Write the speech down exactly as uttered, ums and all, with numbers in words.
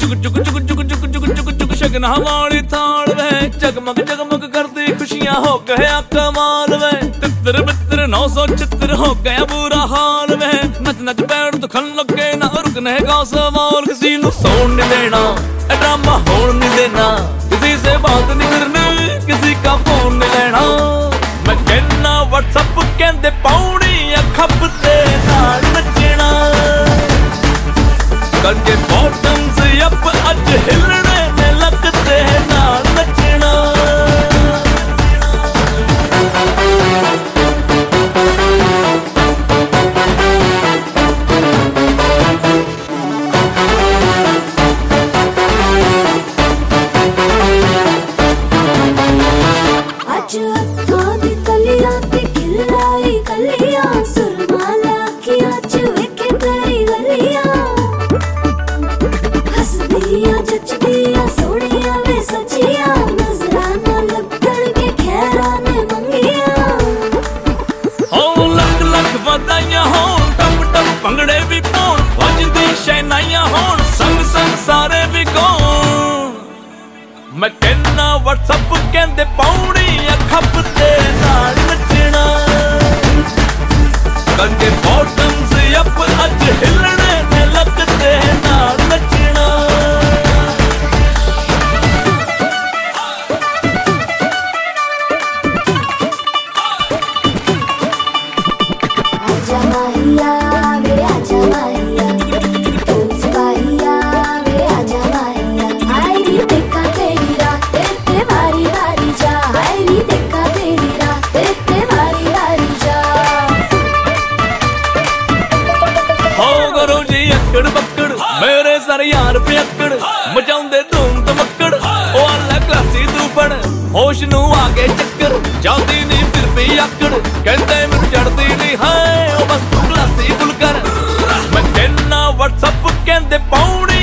चुक चुक चुक चुक चुक चुक चुक चुक शगना वाली थाल वे जगमग जगमग करती खुशियां हो गया कमाल वे तितर बितर नौ सौ चित्र हो गया बुरा हाल वे नच नच पैर तो खन लगे ना रुकने का सवाल किसी नु सोन नहीं देना ड्रामा होन नहीं देना किसी से बात नहीं करनी किसी का फोन नहीं लेना मैं कहना व्हाट्सएप कहते पौड़ी खप ते नाल नचना करके बॉटम्स अप अज हिलने ने लगते नाल नचना आज अखों दी कलियां ते खिलाई कलियां सुरमाला की आज वेखे तेरी गलियां हसदियां जचदियां सोहणियां वे सचियां नजराना लगण के खैरा ने मंगियां हो लख लख वधाइयां होण टप टप भंगड़े भी पाउण वजदी शहनाइयां होण संग संग सारे भी गाउण मैं कहना व्हाट्सएप कहते पौड़ी खप ते नाल नचना करके बॉटम्स अप अज हिलने ने लगते नाल नचना आजा माहिया वे आजा माहिया तुम सिपाहिया वे आजा माहिया आई नी देखा तेरी रात ते बारी बारी जा आई नी देखा तेरी रात ते बारी बारी जा हो करो जी अकड़ बकड़ मेरे सर यार पे अकड़ मचाउंदे धूम धमकड़ ओ अल्लाह क्लासी तू फड़ होश नू आगे चक्कर जाती नहीं फिर भी अकड़ कहते मैनू चढ़ती नहीं है ओ बस तू क्लासी फुल कर मैं कहना व्हाट्सएप कहते पौड़ी